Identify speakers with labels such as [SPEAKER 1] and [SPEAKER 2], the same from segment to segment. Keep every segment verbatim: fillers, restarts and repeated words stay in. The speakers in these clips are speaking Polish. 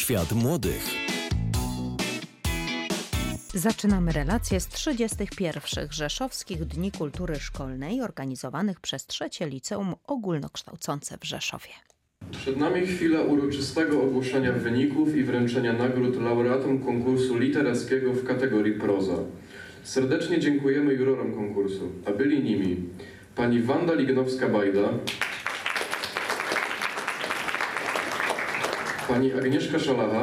[SPEAKER 1] Świat młodych.
[SPEAKER 2] Zaczynamy relacje z trzydziestych pierwszych Rzeszowskich Dni Kultury Szkolnej organizowanych przez Trzecie Liceum Ogólnokształcące w Rzeszowie.
[SPEAKER 3] Przed nami chwila uroczystego ogłoszenia wyników i wręczenia nagród laureatom konkursu literackiego w kategorii proza. Serdecznie dziękujemy jurorom konkursu, a byli nimi pani Wanda Lignowska-Bajda, pani Agnieszka Szalacha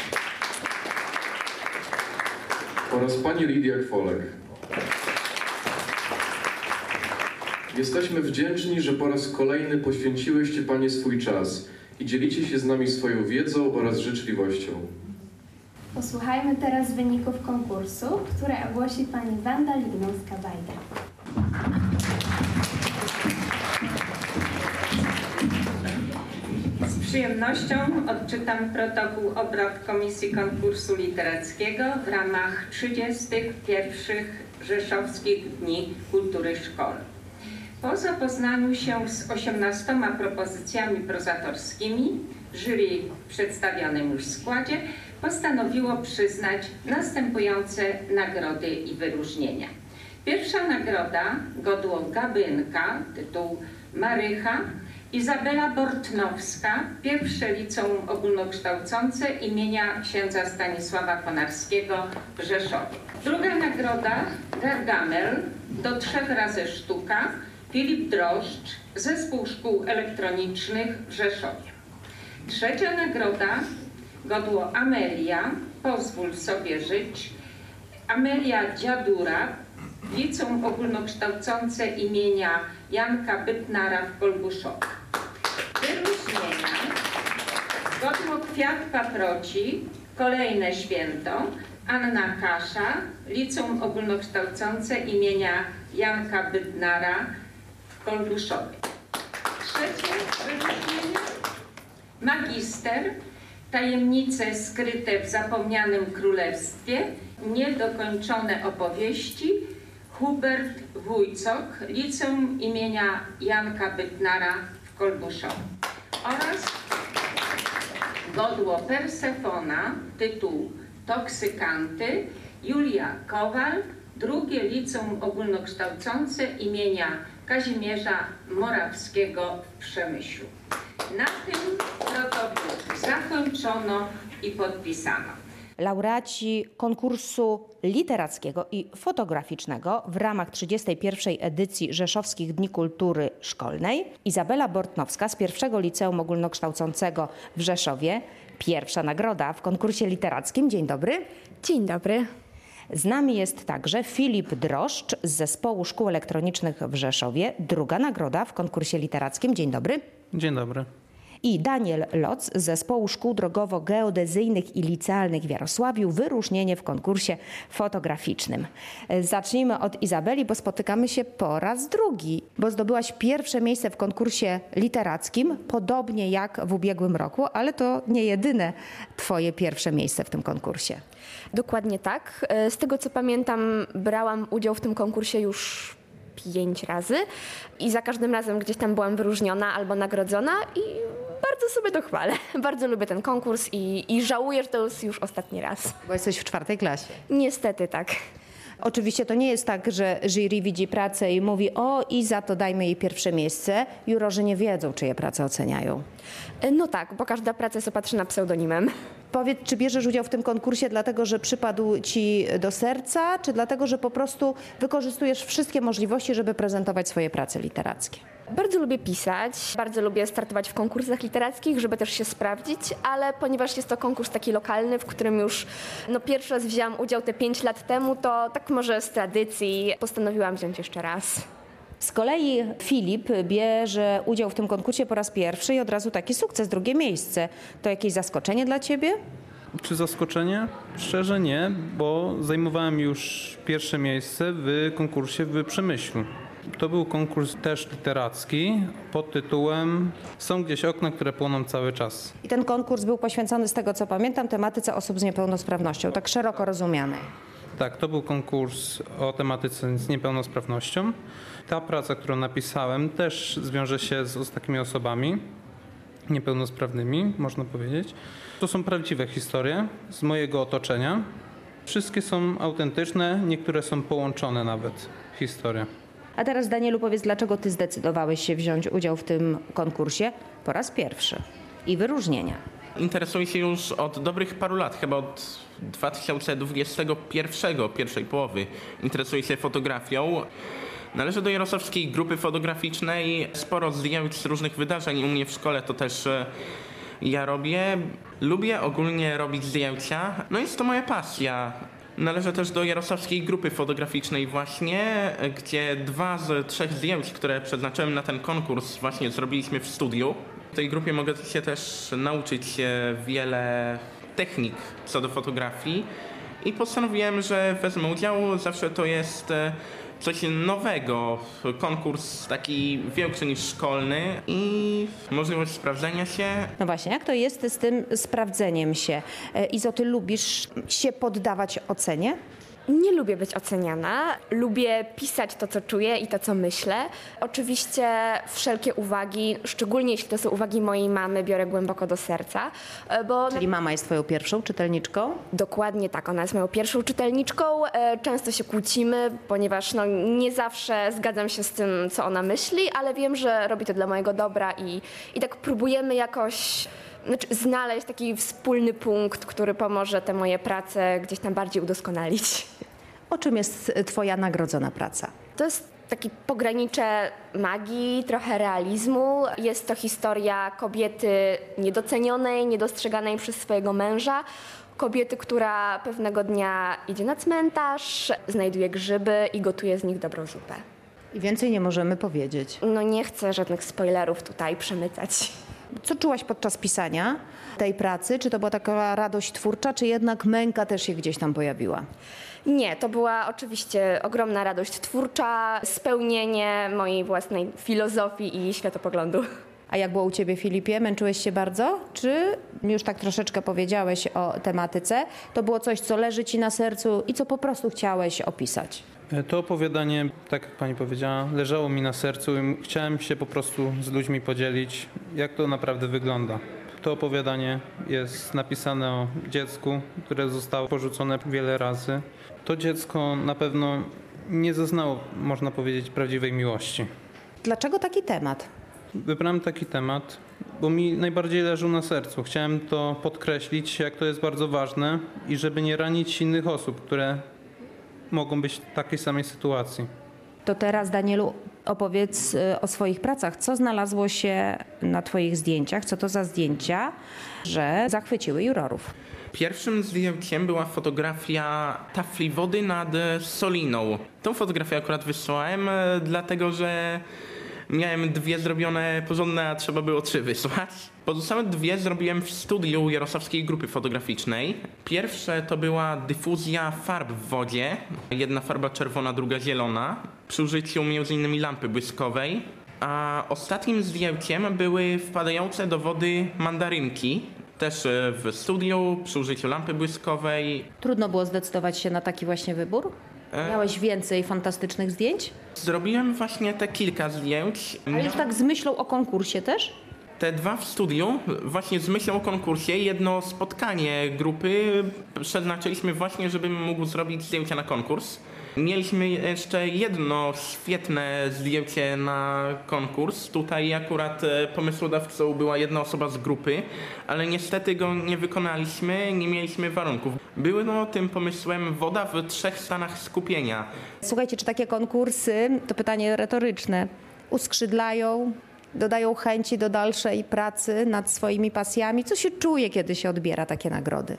[SPEAKER 3] oraz pani Lidia Kwolek. Jesteśmy wdzięczni, że po raz kolejny poświęciłyście Panie swój czas i dzielicie się z nami swoją wiedzą oraz życzliwością.
[SPEAKER 4] Posłuchajmy teraz wyników konkursu, które ogłosi pani Wanda Lignowska-Bajda.
[SPEAKER 5] Z przyjemnością odczytam protokół obrad Komisji Konkursu Literackiego w ramach trzydziestych pierwszych Rzeszowskich Dni Kultury Szkolnej. Po zapoznaniu się z osiemnastoma propozycjami prozatorskimi, jury w przedstawionym już składzie postanowiło przyznać następujące nagrody i wyróżnienia. Pierwsza nagroda godło Gabynka, tytuł Marycha, Izabela Bortnowska, pierwsze liceum ogólnokształcące imienia księdza Stanisława Konarskiego w Rzeszowie. Druga nagroda Gargamel, do trzech razy sztuka, Filip Droszcz, Zespół Szkół Elektronicznych w Rzeszowie. Trzecia nagroda godło Amelia, Pozwól sobie żyć, Amelia Dziadura, liceum ogólnokształcące imienia Janka Bytnara w Kolbuszowie. Wyróżnienia godło Kwiat Paproci, Kolejne Święto, Anna Kasza, liceum ogólnokształcące imienia Janka Bytnara w Kolbuszowie. Trzecie wyróżnienie Magister, Tajemnice skryte w zapomnianym królestwie, Niedokończone opowieści, Hubert Wójcok, liceum imienia Janka Bytnara w Kolbuszowie. Oraz godło Persefona, tytuł Toksykanty, Julia Kowal, drugie liceum ogólnokształcące imienia Kazimierza Morawskiego w Przemyślu. Na tym protokół zakończono i podpisano.
[SPEAKER 2] Laureaci konkursu literackiego i fotograficznego w ramach trzydziestej pierwszej edycji Rzeszowskich Dni Kultury Szkolnej. Izabela Bortnowska z pierwszego Liceum Ogólnokształcącego w Rzeszowie. Pierwsza nagroda w konkursie literackim. Dzień dobry.
[SPEAKER 6] Dzień dobry.
[SPEAKER 2] Z nami jest także Filip Droszcz z Zespołu Szkół Elektronicznych w Rzeszowie. Druga nagroda w konkursie literackim. Dzień dobry.
[SPEAKER 7] Dzień dobry.
[SPEAKER 2] I Daniel Loc z Zespołu Szkół Drogowo-Geodezyjnych i Licealnych w Jarosławiu. Wyróżnienie w konkursie fotograficznym. Zacznijmy od Izabeli, bo spotykamy się po raz drugi, bo zdobyłaś pierwsze miejsce w konkursie literackim, podobnie jak w ubiegłym roku, ale to nie jedyne twoje pierwsze miejsce w tym konkursie.
[SPEAKER 6] Dokładnie tak. Z tego co pamiętam, brałam udział w tym konkursie już pięć razy i za każdym razem gdzieś tam byłam wyróżniona albo nagrodzona i bardzo sobie to chwalę. Bardzo lubię ten konkurs i, i żałuję, że to jest już ostatni raz.
[SPEAKER 2] Bo jesteś w czwartej klasie.
[SPEAKER 6] Niestety tak.
[SPEAKER 2] Oczywiście to nie jest tak, że jury widzi pracę i mówi: o, Iza, to dajmy jej pierwsze miejsce. Jurorzy nie wiedzą, czyje prace oceniają.
[SPEAKER 6] No tak, bo każda praca jest opatrzona pseudonimem.
[SPEAKER 2] Powiedz, czy bierzesz udział w tym konkursie dlatego, że przypadł ci do serca, czy dlatego, że po prostu wykorzystujesz wszystkie możliwości, żeby prezentować swoje prace literackie?
[SPEAKER 6] Bardzo lubię pisać, bardzo lubię startować w konkursach literackich, żeby też się sprawdzić, ale ponieważ jest to konkurs taki lokalny, w którym już no, pierwszy raz wzięłam udział te pięć lat temu, to tak może z tradycji postanowiłam wziąć jeszcze raz.
[SPEAKER 2] Z kolei Filip bierze udział w tym konkursie po raz pierwszy i od razu taki sukces, drugie miejsce. To jakieś zaskoczenie dla ciebie?
[SPEAKER 7] Czy zaskoczenie? Szczerze nie, bo zajmowałem już pierwsze miejsce w konkursie w Przemyślu. To był konkurs też literacki pod tytułem Są gdzieś okna, które płoną cały czas.
[SPEAKER 2] I ten konkurs był poświęcony, z tego co pamiętam, tematyce osób z niepełnosprawnością, tak szeroko rozumianej.
[SPEAKER 7] Tak, to był konkurs o tematyce z niepełnosprawnością. Ta praca, którą napisałem, też zwiąże się z, z takimi osobami. niepełnosprawnymi, można powiedzieć. To są prawdziwe historie z mojego otoczenia. Wszystkie są autentyczne, niektóre są połączone nawet w historię.
[SPEAKER 2] A teraz, Danielu, powiedz, dlaczego ty zdecydowałeś się wziąć udział w tym konkursie po raz pierwszy i wyróżnienia?
[SPEAKER 1] Interesuję się już od dobrych paru lat, chyba od dwa tysiące dwudziestego pierwszego, pierwszej połowy. Interesuję się fotografią. Należę do Jarosławskiej Grupy Fotograficznej. Sporo zdjęć z różnych wydarzeń u mnie w szkole to też ja robię. Lubię ogólnie robić zdjęcia. No jest to moja pasja. Należę też do Jarosławskiej Grupy Fotograficznej właśnie, gdzie dwa z trzech zdjęć, które przeznaczyłem na ten konkurs, właśnie zrobiliśmy w studiu. W tej grupie mogę się też nauczyć wiele technik co do fotografii i postanowiłem, że wezmę udział. Zawsze to jest coś nowego, konkurs taki większy niż szkolny i możliwość sprawdzenia się.
[SPEAKER 2] No właśnie, jak to jest z tym sprawdzeniem się? Izo, ty lubisz się poddawać ocenie?
[SPEAKER 6] Nie lubię być oceniana, lubię pisać to, co czuję i to, co myślę. Oczywiście wszelkie uwagi, szczególnie jeśli to są uwagi mojej mamy, biorę głęboko do serca. Bo
[SPEAKER 2] Czyli mama jest twoją pierwszą czytelniczką?
[SPEAKER 6] Dokładnie tak, ona jest moją pierwszą czytelniczką. Często się kłócimy, ponieważ no, nie zawsze zgadzam się z tym, co ona myśli, ale wiem, że robi to dla mojego dobra i, i tak próbujemy jakoś znaczy, znaleźć taki wspólny punkt, który pomoże te moje prace gdzieś tam bardziej udoskonalić.
[SPEAKER 2] O czym jest twoja nagrodzona praca?
[SPEAKER 6] To jest takie pogranicze magii, trochę realizmu. Jest to historia kobiety niedocenionej, niedostrzeganej przez swojego męża. Kobiety, która pewnego dnia idzie na cmentarz, znajduje grzyby i gotuje z nich dobrą zupę.
[SPEAKER 2] I więcej nie możemy powiedzieć.
[SPEAKER 6] No nie chcę żadnych spoilerów tutaj przemycać.
[SPEAKER 2] Co czułaś podczas pisania tej pracy? Czy to była taka radość twórcza, czy jednak męka też się gdzieś tam pojawiła?
[SPEAKER 6] Nie, to była oczywiście ogromna radość twórcza, spełnienie mojej własnej filozofii i światopoglądu.
[SPEAKER 2] A jak było u ciebie, Filipie? Męczyłeś się bardzo? Czy już tak troszeczkę powiedziałeś o tematyce? To było coś, co leży ci na sercu i co po prostu chciałeś opisać?
[SPEAKER 7] To opowiadanie, tak jak pani powiedziała, leżało mi na sercu i chciałem się po prostu z ludźmi podzielić, jak to naprawdę wygląda. To opowiadanie jest napisane o dziecku, które zostało porzucone wiele razy. To dziecko na pewno nie zaznało, można powiedzieć, prawdziwej miłości.
[SPEAKER 2] Dlaczego taki temat?
[SPEAKER 7] Wybrałem taki temat, bo mi najbardziej leżał na sercu. Chciałem to podkreślić, jak to jest bardzo ważne i żeby nie ranić innych osób, które mogą być w takiej samej sytuacji.
[SPEAKER 2] To teraz, Danielu, opowiedz o swoich pracach. Co znalazło się na twoich zdjęciach? Co to za zdjęcia, że zachwyciły jurorów?
[SPEAKER 1] Pierwszym zdjęciem była fotografia tafli wody nad Soliną. Tą fotografię akurat wysłałem, dlatego że miałem dwie zrobione porządne, a trzeba było trzy wysłać. Pozostałe dwie zrobiłem w studiu Jarosławskiej Grupy Fotograficznej. Pierwsze to była dyfuzja farb w wodzie. Jedna farba czerwona, druga zielona. Przy użyciu między innymi lampy błyskowej. A ostatnim zdjęciem były wpadające do wody mandarynki. Też w studiu przy użyciu lampy błyskowej.
[SPEAKER 2] Trudno było zdecydować się na taki właśnie wybór? Miałeś więcej fantastycznych zdjęć?
[SPEAKER 1] Zrobiłem właśnie te kilka zdjęć.
[SPEAKER 2] Ale już tak z myślą o konkursie też?
[SPEAKER 1] Te dwa w studiu, właśnie z myślą o konkursie, jedno spotkanie grupy przeznaczyliśmy właśnie, żebym mógł zrobić zdjęcia na konkurs. Mieliśmy jeszcze jedno świetne zdjęcie na konkurs. Tutaj akurat pomysłodawcą była jedna osoba z grupy, ale niestety go nie wykonaliśmy, nie mieliśmy warunków. Były no tym pomysłem woda w trzech stanach skupienia.
[SPEAKER 2] Słuchajcie, czy takie konkursy, to pytanie retoryczne, uskrzydlają, dodają chęci do dalszej pracy nad swoimi pasjami? Co się czuje, kiedy się odbiera takie nagrody?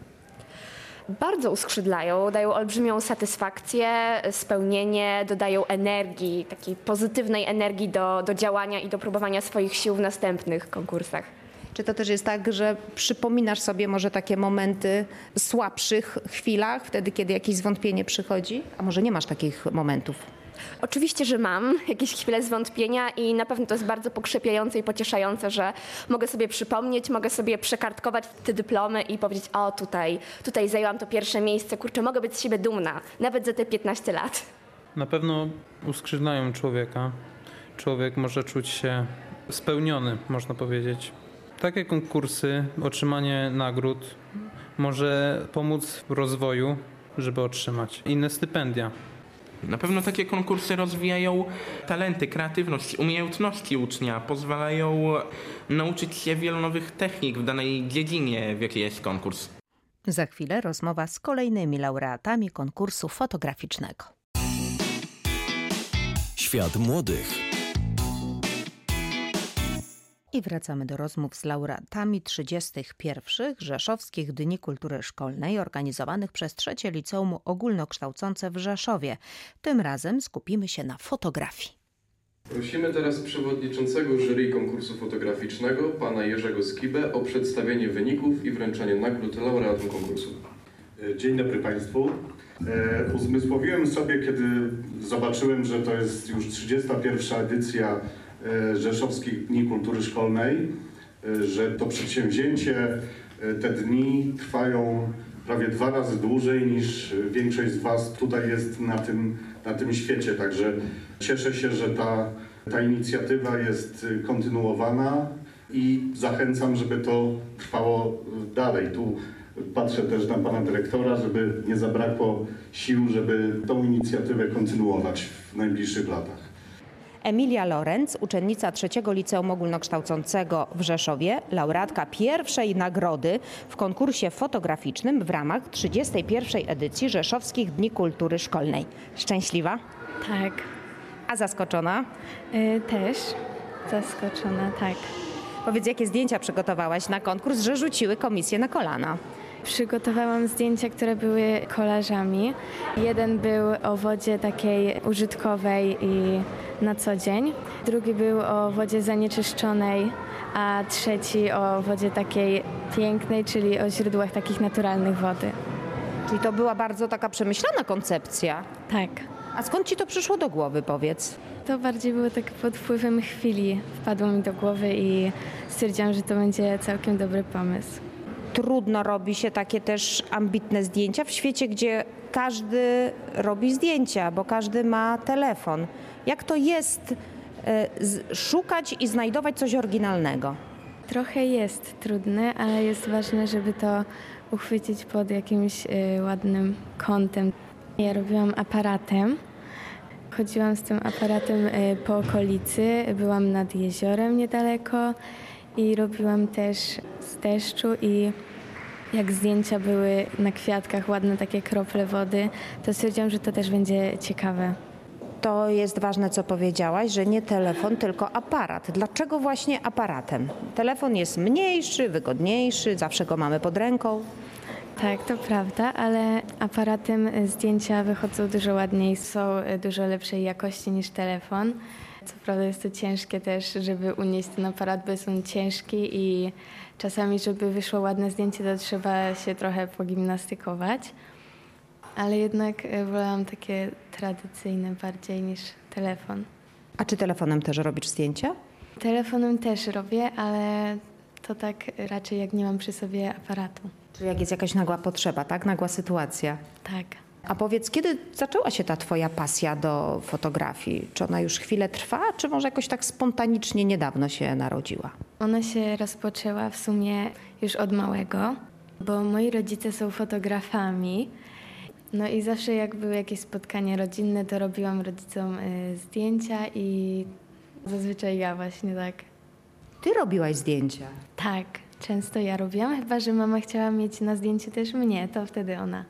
[SPEAKER 6] Bardzo uskrzydlają, dają olbrzymią satysfakcję, spełnienie, dodają energii, takiej pozytywnej energii do, do działania i do próbowania swoich sił w następnych konkursach.
[SPEAKER 2] Czy to też jest tak, że przypominasz sobie może takie momenty słabszych chwilach, wtedy kiedy jakieś zwątpienie przychodzi? A może nie masz takich momentów?
[SPEAKER 6] Oczywiście, że mam jakieś chwile zwątpienia i na pewno to jest bardzo pokrzepiające i pocieszające, że mogę sobie przypomnieć, mogę sobie przekartkować te dyplomy i powiedzieć: o tutaj, tutaj zajęłam to pierwsze miejsce, kurczę, mogę być z siebie dumna, nawet za te piętnaście lat.
[SPEAKER 7] Na pewno uskrzydlają człowieka. Człowiek może czuć się spełniony, można powiedzieć, Takie konkursy, otrzymanie nagród może pomóc w rozwoju, żeby otrzymać inne stypendia.
[SPEAKER 1] Na pewno takie konkursy rozwijają talenty, kreatywność, umiejętności ucznia, pozwalają nauczyć się wielu nowych technik w danej dziedzinie, w jakiej jest konkurs.
[SPEAKER 2] Za chwilę rozmowa z kolejnymi laureatami konkursu fotograficznego.
[SPEAKER 8] Świat młodych.
[SPEAKER 2] I wracamy do rozmów z laureatami trzydziestych pierwszych Rzeszowskich Dni Kultury Szkolnej organizowanych przez Trzecie Liceum Ogólnokształcące w Rzeszowie. Tym razem skupimy się na fotografii.
[SPEAKER 3] Prosimy teraz przewodniczącego jury konkursu fotograficznego, pana Jerzego Skibę, o przedstawienie wyników i wręczenie nagród laureatom konkursu.
[SPEAKER 9] Dzień dobry Państwu. E, uzmysłowiłem sobie, kiedy zobaczyłem, że to jest już trzydziesta pierwsza edycja e, Rzeszowskich Dni Kultury Szkolnej, e, że to przedsięwzięcie, e, te dni trwają prawie dwa razy dłużej niż większość z Was tutaj jest na tym, na tym świecie. Także cieszę się, że ta, ta inicjatywa jest kontynuowana i zachęcam, żeby to trwało dalej. Tu patrzę też na pana dyrektora, żeby nie zabrakło sił, żeby tą inicjatywę kontynuować w najbliższych latach.
[SPEAKER 2] Emilia Lorenz, uczennica Trzeciego Liceum Ogólnokształcącego w Rzeszowie, laureatka pierwszej nagrody w konkursie fotograficznym w ramach trzydziestej pierwszej edycji Rzeszowskich Dni Kultury Szkolnej. Szczęśliwa?
[SPEAKER 10] Tak.
[SPEAKER 2] A zaskoczona?
[SPEAKER 10] Y, też zaskoczona, tak.
[SPEAKER 2] Powiedz, jakie zdjęcia przygotowałaś na konkurs, że rzuciły komisję na kolana?
[SPEAKER 10] Przygotowałam zdjęcia, które były kolażami. Jeden był o wodzie takiej użytkowej i na co dzień. Drugi był o wodzie zanieczyszczonej, a trzeci o wodzie takiej pięknej, czyli o źródłach takich naturalnych wody.
[SPEAKER 2] Czyli to była bardzo taka przemyślana koncepcja.
[SPEAKER 10] Tak.
[SPEAKER 2] A skąd ci to przyszło do głowy, powiedz?
[SPEAKER 10] To bardziej było tak pod wpływem chwili. Wpadło mi do głowy i stwierdziłam, że to będzie całkiem dobry pomysł.
[SPEAKER 2] Trudno robi się takie też ambitne zdjęcia w świecie, gdzie każdy robi zdjęcia, bo każdy ma telefon. Jak to jest e, z, szukać i znajdować coś oryginalnego?
[SPEAKER 10] Trochę jest trudne, ale jest ważne, żeby to uchwycić pod jakimś y, ładnym kątem. Ja robiłam aparatem. Chodziłam z tym aparatem y, po okolicy. Byłam nad jeziorem niedaleko i robiłam też z deszczu i jak zdjęcia były na kwiatkach, ładne takie krople wody, to stwierdziłam, że to też będzie ciekawe.
[SPEAKER 2] To jest ważne, co powiedziałaś, że nie telefon, tylko aparat. Dlaczego właśnie aparatem? Telefon jest mniejszy, wygodniejszy, zawsze go mamy pod ręką.
[SPEAKER 10] Tak, to prawda, ale aparatem zdjęcia wychodzą dużo ładniej, są dużo lepszej jakości niż telefon. Co prawda jest to ciężkie też, żeby unieść ten aparat, bo jest on ciężki i czasami, żeby wyszło ładne zdjęcie, to trzeba się trochę pogimnastykować. Ale jednak wolałam takie tradycyjne bardziej niż telefon.
[SPEAKER 2] A czy telefonem też robisz zdjęcia?
[SPEAKER 10] Telefonem też robię, ale to tak raczej jak nie mam przy sobie aparatu.
[SPEAKER 2] Czyli jak jest jakaś nagła potrzeba, tak? Nagła sytuacja.
[SPEAKER 10] Tak.
[SPEAKER 2] A powiedz, kiedy zaczęła się ta twoja pasja do fotografii? Czy ona już chwilę trwa, czy może jakoś tak spontanicznie niedawno się narodziła?
[SPEAKER 10] Ona się rozpoczęła w sumie już od małego, bo moi rodzice są fotografami. No i zawsze jak były jakieś spotkania rodzinne, to robiłam rodzicom y, zdjęcia i zazwyczaj ja właśnie tak.
[SPEAKER 2] Ty robiłaś zdjęcia?
[SPEAKER 10] Tak, często ja robiłam, chyba że mama chciała mieć na zdjęciu też mnie, to wtedy ona.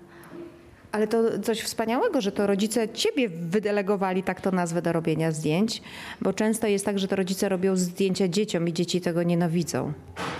[SPEAKER 2] Ale to coś wspaniałego, że to rodzice ciebie wydelegowali, tak to nazwę, do robienia zdjęć, bo często jest tak, że to rodzice robią zdjęcia dzieciom i dzieci tego nienawidzą.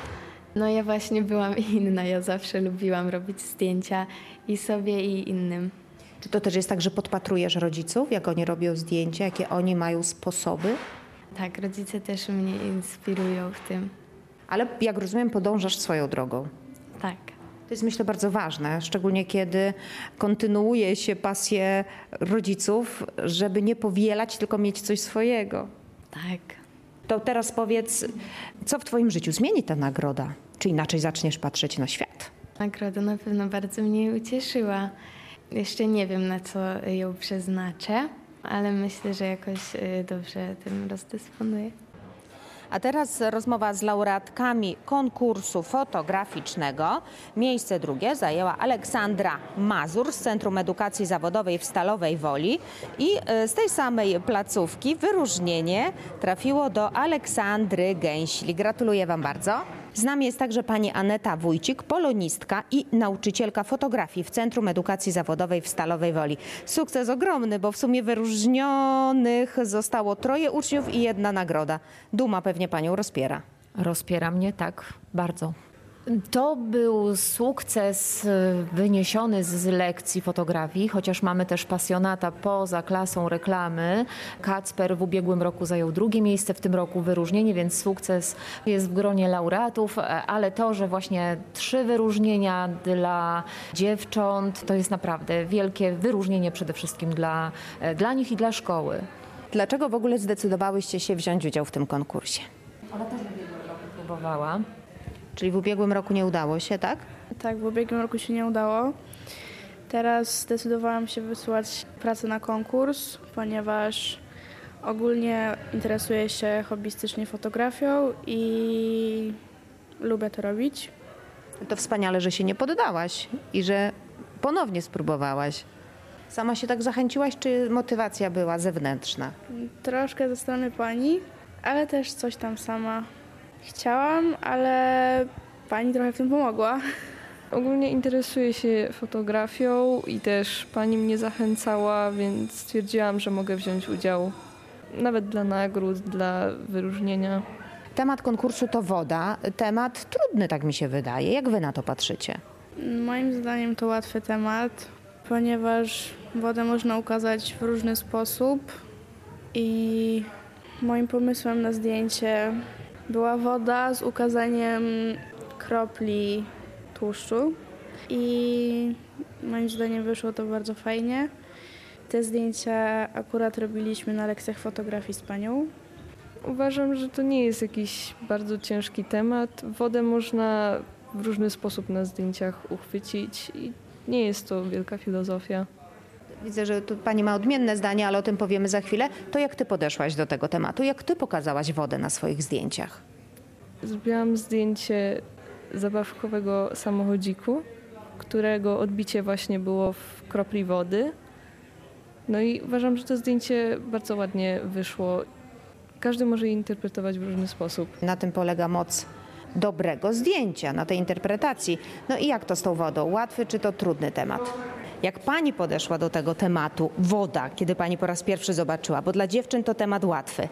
[SPEAKER 10] No ja właśnie byłam inna, ja zawsze lubiłam robić zdjęcia i sobie i innym.
[SPEAKER 2] Czy to też jest tak, że podpatrujesz rodziców, jak oni robią zdjęcia, jakie oni mają sposoby?
[SPEAKER 10] Tak, rodzice też mnie inspirują w tym.
[SPEAKER 2] Ale jak rozumiem, podążasz swoją drogą.
[SPEAKER 10] Tak.
[SPEAKER 2] To jest, myślę, bardzo ważne, szczególnie kiedy kontynuuje się pasję rodziców, żeby nie powielać, tylko mieć coś swojego.
[SPEAKER 10] Tak.
[SPEAKER 2] To teraz powiedz, co w twoim życiu zmieni ta nagroda? Czy inaczej zaczniesz patrzeć na świat?
[SPEAKER 10] Nagroda na pewno bardzo mnie ucieszyła. Jeszcze nie wiem, na co ją przeznaczę, ale myślę, że jakoś dobrze tym rozdysponuję.
[SPEAKER 2] A teraz rozmowa z laureatkami konkursu fotograficznego. Miejsce drugie zajęła Aleksandra Mazur z Centrum Edukacji Zawodowej w Stalowej Woli i z tej samej placówki wyróżnienie trafiło do Aleksandry Gęśli. Gratuluję Wam bardzo. Z nami jest także pani Aneta Wójcik, polonistka i nauczycielka fotografii w Centrum Edukacji Zawodowej w Stalowej Woli. Sukces ogromny, bo w sumie wyróżnionych zostało troje uczniów i jedna nagroda. Duma pewnie panią rozpiera.
[SPEAKER 8] Rozpiera mnie, tak, bardzo. To był sukces wyniesiony z lekcji fotografii, chociaż mamy też pasjonata poza klasą reklamy. Kacper w ubiegłym roku zajął drugie miejsce, w tym roku wyróżnienie, więc sukces jest w gronie laureatów, ale to, że właśnie trzy wyróżnienia dla dziewcząt, to jest naprawdę wielkie wyróżnienie przede wszystkim dla, dla nich i dla szkoły.
[SPEAKER 2] Dlaczego w ogóle zdecydowałyście się wziąć udział w tym konkursie?
[SPEAKER 8] Ona też w ubiegłym roku próbowała.
[SPEAKER 2] Czyli w ubiegłym roku nie udało się, tak?
[SPEAKER 11] Tak, w ubiegłym roku się nie udało. Teraz zdecydowałam się wysłać pracę na konkurs, ponieważ ogólnie interesuję się hobbystycznie fotografią i lubię to robić.
[SPEAKER 2] To wspaniale, że się nie poddałaś i że ponownie spróbowałaś. Sama się tak zachęciłaś, czy motywacja była zewnętrzna?
[SPEAKER 11] Troszkę ze strony pani, ale też coś tam sama chciałam, ale pani trochę w tym pomogła.
[SPEAKER 12] Ogólnie interesuję się fotografią i też pani mnie zachęcała, więc stwierdziłam, że mogę wziąć udział nawet dla nagród, dla wyróżnienia.
[SPEAKER 2] Temat konkursu to woda. Temat trudny, tak mi się wydaje. Jak wy na to patrzycie?
[SPEAKER 11] Moim zdaniem to łatwy temat, ponieważ wodę można ukazać w różny sposób i moim pomysłem na zdjęcie była woda z ukazaniem kropli tłuszczu i moim zdaniem wyszło to bardzo fajnie. Te zdjęcia akurat robiliśmy na lekcjach fotografii z panią.
[SPEAKER 12] Uważam, że to nie jest jakiś bardzo ciężki temat. Wodę można w różny sposób na zdjęciach uchwycić i nie jest to wielka filozofia.
[SPEAKER 2] Widzę, że tu pani ma odmienne zdanie, ale o tym powiemy za chwilę. To jak ty podeszłaś do tego tematu? Jak ty pokazałaś wodę na swoich zdjęciach?
[SPEAKER 12] Zrobiłam zdjęcie zabawkowego samochodziku, którego odbicie właśnie było w kropli wody. No i uważam, że to zdjęcie bardzo ładnie wyszło. Każdy może je interpretować w różny sposób.
[SPEAKER 2] Na tym polega moc dobrego zdjęcia, na tej interpretacji. No i jak to z tą wodą? Łatwy czy to trudny temat? Jak pani podeszła do tego tematu woda, kiedy pani po raz pierwszy zobaczyła? Bo dla dziewczyn to temat łatwy.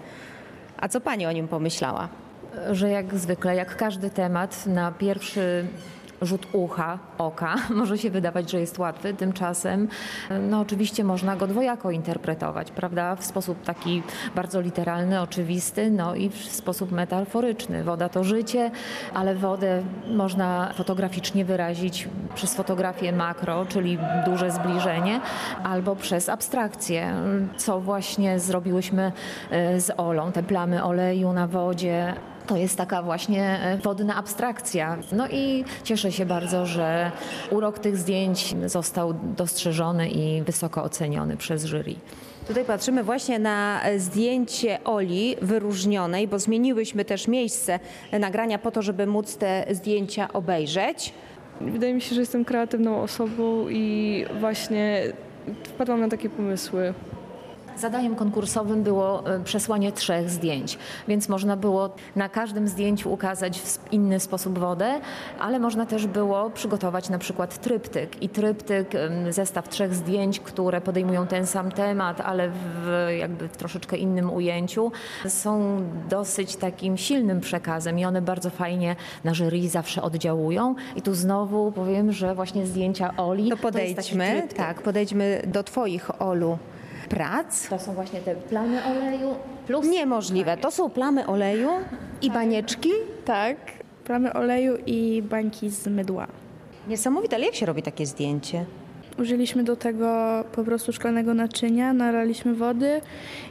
[SPEAKER 2] A co pani o nim pomyślała?
[SPEAKER 8] Że jak zwykle, jak każdy temat, na pierwszy rzut ucha, oka może się wydawać, że jest łatwy, tymczasem no oczywiście można go dwojako interpretować, prawda? W sposób taki bardzo literalny, oczywisty, no i w sposób metaforyczny. Woda to życie, ale wodę można fotograficznie wyrazić przez fotografię makro, czyli duże zbliżenie, albo przez abstrakcję, co właśnie zrobiłyśmy z Olą, te plamy oleju na wodzie. To jest taka właśnie wodna abstrakcja. No i cieszę się bardzo, że urok tych zdjęć został dostrzeżony i wysoko oceniony przez jury.
[SPEAKER 2] Tutaj patrzymy właśnie na zdjęcie Oli wyróżnionej, bo zmieniłyśmy też miejsce nagrania po to, żeby móc te zdjęcia obejrzeć.
[SPEAKER 12] Wydaje mi się, że jestem kreatywną osobą i właśnie wpadłam na takie pomysły.
[SPEAKER 8] Zadaniem konkursowym było przesłanie trzech zdjęć, więc można było na każdym zdjęciu ukazać w inny sposób wodę, ale można też było przygotować na przykład tryptyk. I tryptyk, zestaw trzech zdjęć, które podejmują ten sam temat, ale w jakby w troszeczkę innym ujęciu, są dosyć takim silnym przekazem i one bardzo fajnie na jury zawsze oddziałują. I tu znowu powiem, że właśnie zdjęcia Oli...
[SPEAKER 2] To podejdźmy, to tak, podejdźmy do twoich, Olu, prac.
[SPEAKER 8] To są właśnie te plamy oleju plus...
[SPEAKER 2] Niemożliwe. To są plamy oleju i banieczki?
[SPEAKER 11] Tak, plamy oleju i bańki z mydła.
[SPEAKER 2] Niesamowite, ale jak się robi takie zdjęcie?
[SPEAKER 11] Użyliśmy do tego po prostu szklanego naczynia, nalaliśmy wody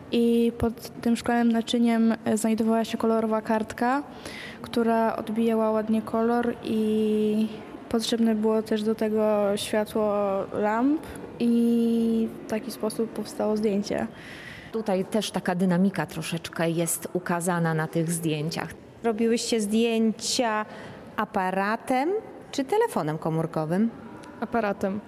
[SPEAKER 11] i pod tym szklanym naczyniem znajdowała się kolorowa kartka, która odbijała ładnie kolor i potrzebne było też do tego światło lamp i w taki sposób powstało zdjęcie.
[SPEAKER 8] Tutaj też taka dynamika troszeczkę jest ukazana na tych zdjęciach.
[SPEAKER 2] Robiłyście zdjęcia aparatem czy telefonem komórkowym?
[SPEAKER 12] Aparatem.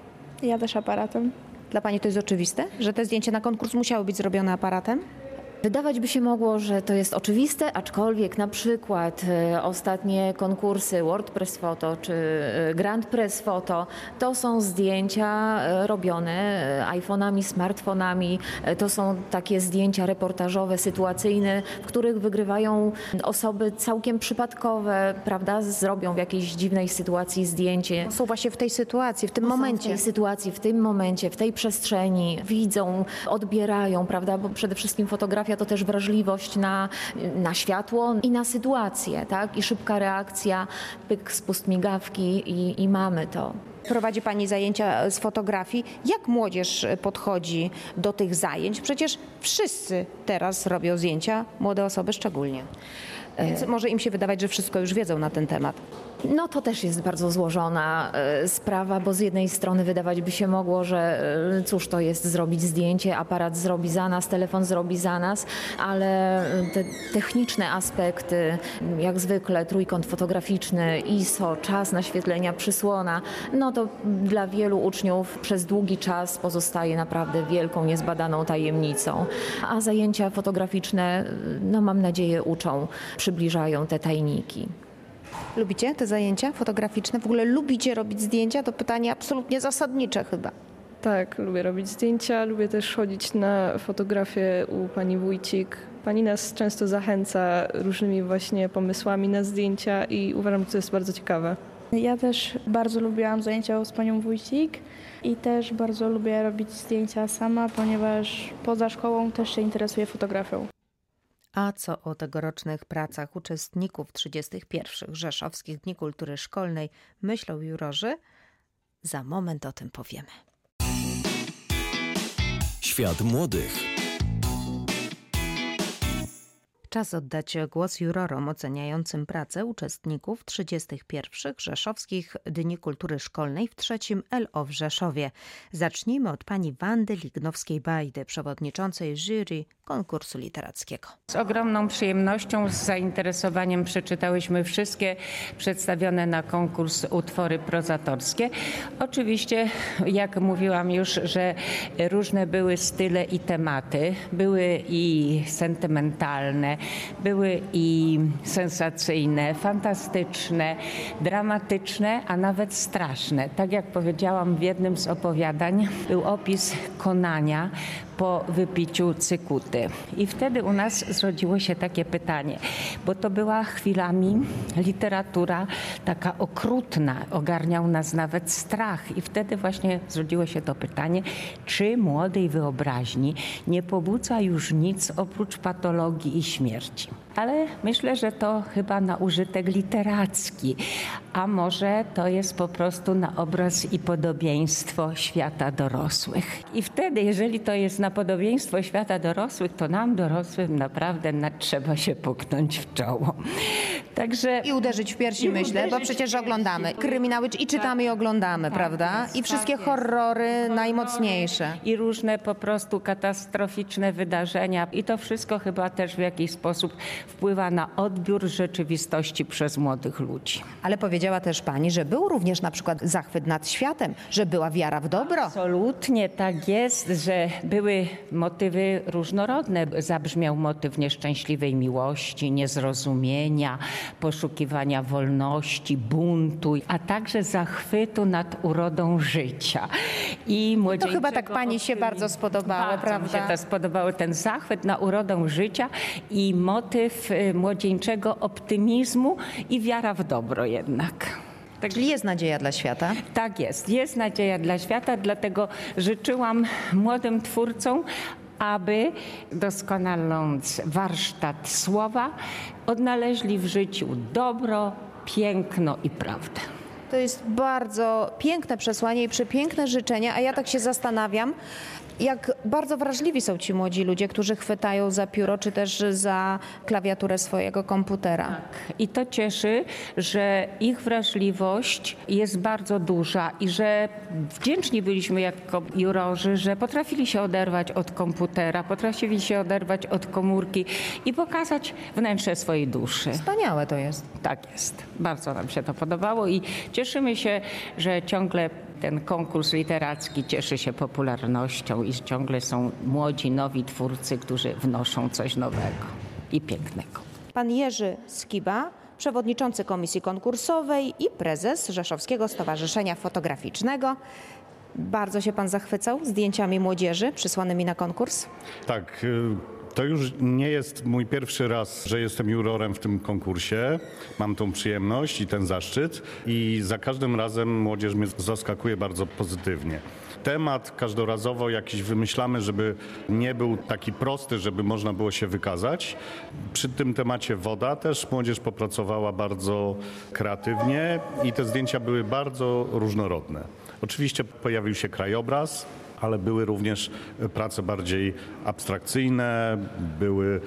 [SPEAKER 11] Ja też aparatem.
[SPEAKER 2] Dla Pani to jest oczywiste, że te zdjęcia na konkurs musiały być zrobione aparatem?
[SPEAKER 8] Wydawać by się mogło, że to jest oczywiste, aczkolwiek na przykład e, ostatnie konkursy WordPress Photo czy e, Grand Press Photo to są zdjęcia e, robione e, iPhone'ami, smartfonami. E, to są takie zdjęcia reportażowe, sytuacyjne, w których wygrywają osoby całkiem przypadkowe, prawda? Zrobią w jakiejś dziwnej sytuacji zdjęcie.
[SPEAKER 2] Są właśnie w tej sytuacji, w tym
[SPEAKER 8] Są
[SPEAKER 2] momencie.
[SPEAKER 8] W tej sytuacji, w tym momencie, w tej przestrzeni widzą, odbierają, prawda? Bo przede wszystkim fotografia to też wrażliwość na, na światło i na sytuację, tak? I szybka reakcja, pyk, spust migawki i, i mamy to.
[SPEAKER 2] Prowadzi Pani zajęcia z fotografii. Jak młodzież podchodzi do tych zajęć? Przecież wszyscy teraz robią zdjęcia, młode osoby szczególnie. Więc może im się wydawać, że wszystko już wiedzą na ten temat.
[SPEAKER 8] No to też jest bardzo złożona e, sprawa, bo z jednej strony wydawać by się mogło, że e, cóż to jest zrobić zdjęcie, aparat zrobi za nas, telefon zrobi za nas, ale te techniczne aspekty, jak zwykle trójkąt fotograficzny, I S O, czas naświetlenia, przysłona, no to dla wielu uczniów przez długi czas pozostaje naprawdę wielką, niezbadaną tajemnicą. A zajęcia fotograficzne, no mam nadzieję, uczą, przybliżają te tajniki.
[SPEAKER 2] Lubicie te zajęcia fotograficzne? W ogóle lubicie robić zdjęcia? To pytanie absolutnie zasadnicze chyba.
[SPEAKER 12] Tak, lubię robić zdjęcia, lubię też chodzić na fotografię u pani Wójcik. Pani nas często zachęca różnymi właśnie pomysłami na zdjęcia i uważam, że to jest bardzo ciekawe.
[SPEAKER 11] Ja też bardzo lubiłam zajęcia z panią Wójcik i też bardzo lubię robić zdjęcia sama, ponieważ poza szkołą też się interesuję fotografią.
[SPEAKER 2] A co o tegorocznych pracach uczestników trzydziestych pierwszych Rzeszowskich Dni Kultury Szkolnej myślą jurorzy? Za moment o tym powiemy.
[SPEAKER 13] Świat młodych.
[SPEAKER 2] Czas oddać głos jurorom oceniającym pracę uczestników trzydziestych pierwszych Rzeszowskich Dni Kultury Szkolnej w trzecim L O w Rzeszowie. Zacznijmy od pani Wandy Lignowskiej-Bajdy, przewodniczącej jury konkursu literackiego.
[SPEAKER 5] Z ogromną przyjemnością, z zainteresowaniem przeczytałyśmy wszystkie przedstawione na konkurs utwory prozatorskie. Oczywiście, jak mówiłam już, że różne były style i tematy. Były i sentymentalne, były i sensacyjne, fantastyczne, dramatyczne, a nawet straszne. Tak jak powiedziałam w jednym z opowiadań, był opis konania po wypiciu cykuty. I wtedy u nas zrodziło się takie pytanie, bo to była chwilami literatura taka okrutna, ogarniał nas nawet strach. I wtedy właśnie zrodziło się to pytanie, czy młodej wyobraźni nie pobudza już nic oprócz patologii i śmierci. Ale myślę, że to chyba na użytek literacki, a może to jest po prostu na obraz i podobieństwo świata dorosłych. I wtedy, jeżeli to jest na podobieństwo świata dorosłych, to nam dorosłym naprawdę trzeba się puknąć w czoło. Także
[SPEAKER 2] I uderzyć w piersi,
[SPEAKER 5] I
[SPEAKER 2] myślę, bo
[SPEAKER 5] uderzyć
[SPEAKER 2] przecież
[SPEAKER 5] w piersi.
[SPEAKER 2] oglądamy kryminały i czytamy i oglądamy,
[SPEAKER 5] tak
[SPEAKER 2] prawda?
[SPEAKER 5] jest,
[SPEAKER 2] I wszystkie
[SPEAKER 5] tak jest.
[SPEAKER 2] horrory
[SPEAKER 5] Horrory
[SPEAKER 2] najmocniejsze.
[SPEAKER 5] I różne po prostu katastroficzne wydarzenia. I to wszystko chyba też w jakiś sposób wpływa na odbiór rzeczywistości przez młodych ludzi.
[SPEAKER 2] Ale powiedziała też pani, że był również na przykład zachwyt nad światem, że była wiara w dobro.
[SPEAKER 5] Absolutnie tak jest, że były motywy różnorodne. Zabrzmiał motyw nieszczęśliwej miłości, niezrozumienia, poszukiwania wolności, buntu, a także zachwytu nad urodą życia. I
[SPEAKER 2] To chyba tak pani się bardzo spodobało,
[SPEAKER 5] bardzo
[SPEAKER 2] prawda?
[SPEAKER 5] mi się to spodobało, ten zachwyt na urodą życia i motyw y, młodzieńczego optymizmu i wiara w dobro jednak. Tak,
[SPEAKER 2] Czyli jest nadzieja dla świata?
[SPEAKER 5] tak jest, jest nadzieja dla świata, dlatego życzyłam młodym twórcom, aby doskonaląc warsztat słowa, odnaleźli w życiu dobro, piękno i prawdę.
[SPEAKER 2] To jest bardzo piękne przesłanie i przepiękne życzenia, a ja tak się zastanawiam, Jak bardzo wrażliwi są ci młodzi ludzie, którzy chwytają za pióro czy też za klawiaturę swojego komputera.
[SPEAKER 5] Tak. I to cieszy, że ich wrażliwość jest bardzo duża i że wdzięczni byliśmy jako jurorzy, że potrafili się oderwać od komputera, potrafili się oderwać od komórki i pokazać wnętrze swojej duszy.
[SPEAKER 2] Wspaniałe to jest.
[SPEAKER 5] Tak jest. Bardzo nam się to podobało i cieszymy się, że ciągle ten konkurs literacki cieszy się popularnością i ciągle są młodzi, nowi twórcy, którzy wnoszą coś nowego i pięknego.
[SPEAKER 2] Pan Jerzy Skiba, przewodniczący komisji konkursowej i prezes Rzeszowskiego Stowarzyszenia Fotograficznego. Bardzo się pan zachwycał zdjęciami młodzieży przysłanymi na konkurs?
[SPEAKER 9] Tak. To już nie jest mój pierwszy raz, że jestem jurorem w tym konkursie. Mam tą przyjemność i ten zaszczyt i za każdym razem młodzież mnie zaskakuje bardzo pozytywnie. Temat każdorazowo jakiś wymyślamy, żeby nie był taki prosty, żeby można było się wykazać. Przy tym temacie woda też młodzież popracowała bardzo kreatywnie i te zdjęcia były bardzo różnorodne. Oczywiście pojawił się krajobraz, ale były również prace bardziej abstrakcyjne, były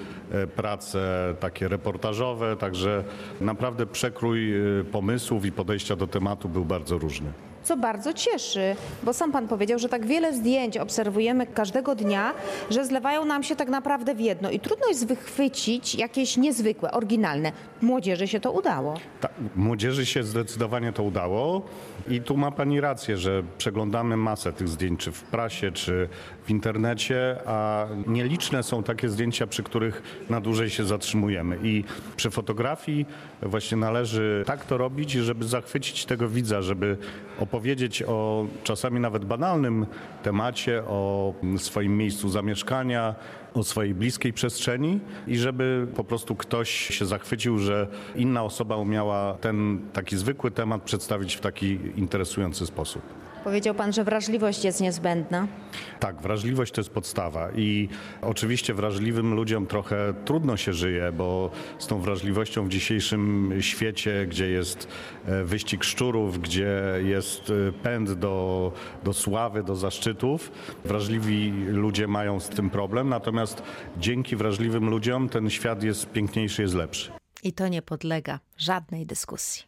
[SPEAKER 9] prace takie reportażowe, także naprawdę przekrój pomysłów i podejścia do tematu był bardzo różny.
[SPEAKER 2] Co bardzo cieszy, bo sam pan powiedział, że tak wiele zdjęć obserwujemy każdego dnia, że zlewają nam się tak naprawdę w jedno i trudno jest wychwycić jakieś niezwykłe, oryginalne. Młodzieży się to udało.
[SPEAKER 9] Tak, młodzieży się zdecydowanie to udało i tu ma pani rację, że przeglądamy masę tych zdjęć, czy w prasie, czy w internecie, a nieliczne są takie zdjęcia, przy których na dłużej się zatrzymujemy. I przy fotografii właśnie należy tak to robić, żeby zachwycić tego widza, żeby opowiedzieć o czasami nawet banalnym temacie, o swoim miejscu zamieszkania, o swojej bliskiej przestrzeni i żeby po prostu ktoś się zachwycił, że inna osoba umiała ten taki zwykły temat przedstawić w taki interesujący sposób.
[SPEAKER 2] Powiedział pan, że wrażliwość jest niezbędna.
[SPEAKER 9] Tak, wrażliwość to jest podstawa i oczywiście wrażliwym ludziom trochę trudno się żyje, bo z tą wrażliwością w dzisiejszym świecie, gdzie jest wyścig szczurów, gdzie jest pęd do, do sławy, do zaszczytów, wrażliwi ludzie mają z tym problem, natomiast dzięki wrażliwym ludziom ten świat jest piękniejszy, jest lepszy.
[SPEAKER 2] I to nie podlega żadnej dyskusji.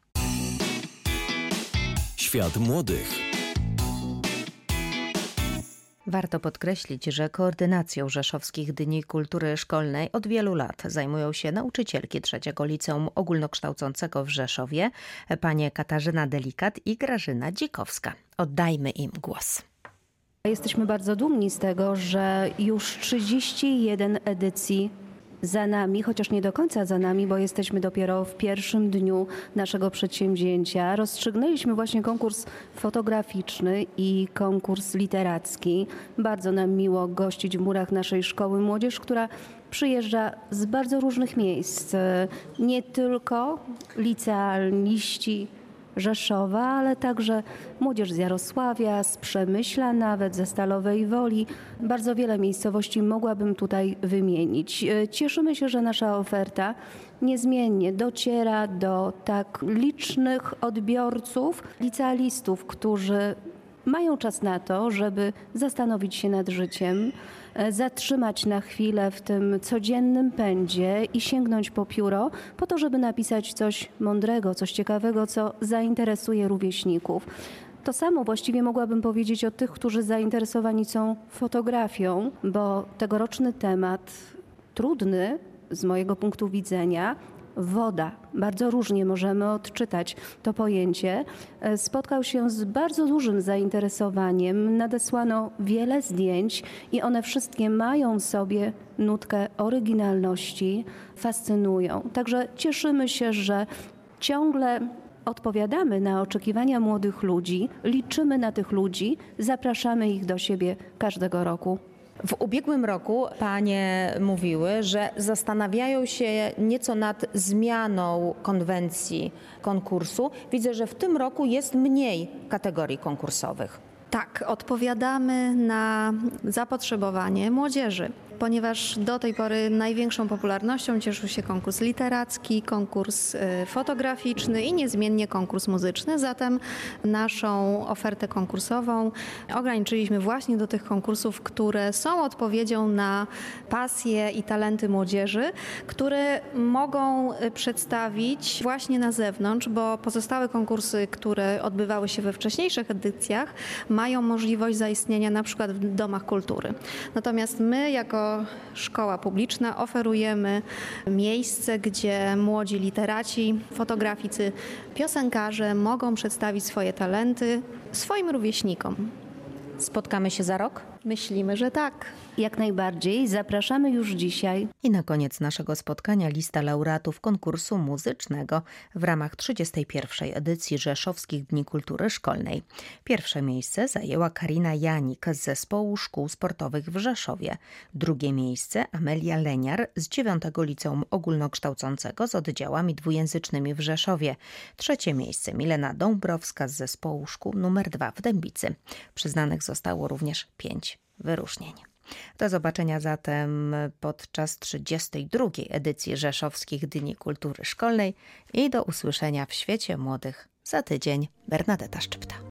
[SPEAKER 13] Świat młodych.
[SPEAKER 2] Warto podkreślić, że koordynacją Rzeszowskich Dni Kultury Szkolnej od wielu lat zajmują się nauczycielki trzeciego Liceum Ogólnokształcącego w Rzeszowie, panie Katarzyna Delikat i Grażyna Dzikowska. Oddajmy im głos.
[SPEAKER 14] Jesteśmy bardzo dumni z tego, że już trzydzieści jeden edycji za nami, chociaż nie do końca za nami, bo jesteśmy dopiero w pierwszym dniu naszego przedsięwzięcia. Rozstrzygnęliśmy właśnie konkurs fotograficzny i konkurs literacki. Bardzo nam miło gościć w murach naszej szkoły młodzież, która przyjeżdża z bardzo różnych miejsc. Nie tylko licealiści Rzeszowa, ale także młodzież z Jarosławia, z Przemyśla, nawet ze Stalowej Woli. Bardzo wiele miejscowości mogłabym tutaj wymienić. Cieszymy się, że nasza oferta niezmiennie dociera do tak licznych odbiorców, licealistów, którzy mają czas na to, żeby zastanowić się nad życiem, zatrzymać na chwilę w tym codziennym pędzie i sięgnąć po pióro po to, żeby napisać coś mądrego, coś ciekawego, co zainteresuje rówieśników. To samo właściwie mogłabym powiedzieć o tych, którzy zainteresowani są fotografią, bo tegoroczny temat trudny z mojego punktu widzenia, woda. Bardzo różnie możemy odczytać to pojęcie. Spotkał się z bardzo dużym zainteresowaniem. Nadesłano wiele zdjęć i one wszystkie mają w sobie nutkę oryginalności, fascynują. Także cieszymy się, że ciągle odpowiadamy na oczekiwania młodych ludzi, liczymy na tych ludzi, zapraszamy ich do siebie każdego roku.
[SPEAKER 2] W ubiegłym roku panie mówiły, że zastanawiają się nieco nad zmianą konwencji konkursu. Widzę, że w tym roku jest mniej kategorii konkursowych.
[SPEAKER 15] Tak, odpowiadamy na zapotrzebowanie młodzieży. ponieważ do tej pory największą popularnością cieszył się konkurs literacki, konkurs fotograficzny i niezmiennie konkurs muzyczny. Zatem naszą ofertę konkursową ograniczyliśmy właśnie do tych konkursów, które są odpowiedzią na pasje i talenty młodzieży, które mogą przedstawić właśnie na zewnątrz, bo pozostałe konkursy, które odbywały się we wcześniejszych edycjach, mają możliwość zaistnienia na przykład w domach kultury. Natomiast my jako szkoła publiczna oferujemy miejsce, gdzie młodzi literaci, fotograficy, piosenkarze mogą przedstawić swoje talenty swoim rówieśnikom.
[SPEAKER 2] Spotkamy się za rok?
[SPEAKER 15] Myślimy, że tak.
[SPEAKER 14] Jak najbardziej. Zapraszamy już dzisiaj.
[SPEAKER 2] I na koniec naszego spotkania lista laureatów konkursu muzycznego w ramach trzydziestej pierwszej edycji Rzeszowskich Dni Kultury Szkolnej. Pierwsze miejsce zajęła Karina Janik z Zespołu Szkół Sportowych w Rzeszowie. Drugie miejsce Amelia Leniar z dziewiątego Liceum Ogólnokształcącego z oddziałami dwujęzycznymi w Rzeszowie. Trzecie miejsce Milena Dąbrowska z Zespołu Szkół nr dwa w Dębicy. Przyznanych zostało również pięć wyróżnień. Do zobaczenia zatem podczas trzydziestej drugiej edycji Rzeszowskich Dni Kultury Szkolnej i do usłyszenia w Świecie Młodych za tydzień. Bernadeta Szczypta.